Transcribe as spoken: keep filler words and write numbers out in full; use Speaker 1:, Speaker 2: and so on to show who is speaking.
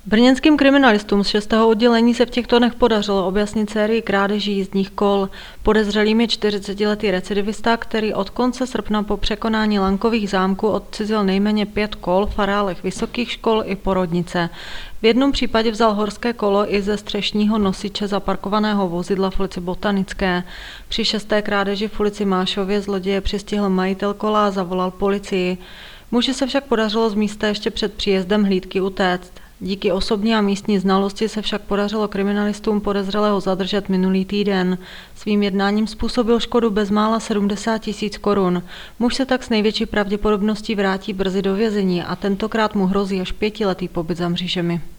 Speaker 1: Brněnským kriminalistům z šestého oddělení se v těchto dnech podařilo objasnit sérii krádeží jízdních kol. Podezřelým je čtyřicetiletý recidivista, který od konce srpna po překonání lankových zámků odcizil nejméně pět kol v areálech vysokých škol i porodnice. V jednom případě vzal horské kolo i ze střešního nosiče zaparkovaného vozidla v ulici Botanické. Při šesté krádeži v ulici Mášově zloděje přistihl majitel kola a zavolal policii. Muži se však podařilo z místa ještě před příjezdem hlídky utéct. Díky osobní a místní znalosti se však podařilo kriminalistům podezřelého zadržet minulý týden. Svým jednáním způsobil škodu bezmála sedmdesát tisíc korun. Muž se tak s největší pravděpodobností vrátí brzy do vězení a tentokrát mu hrozí až pětiletý pobyt za mřížemi.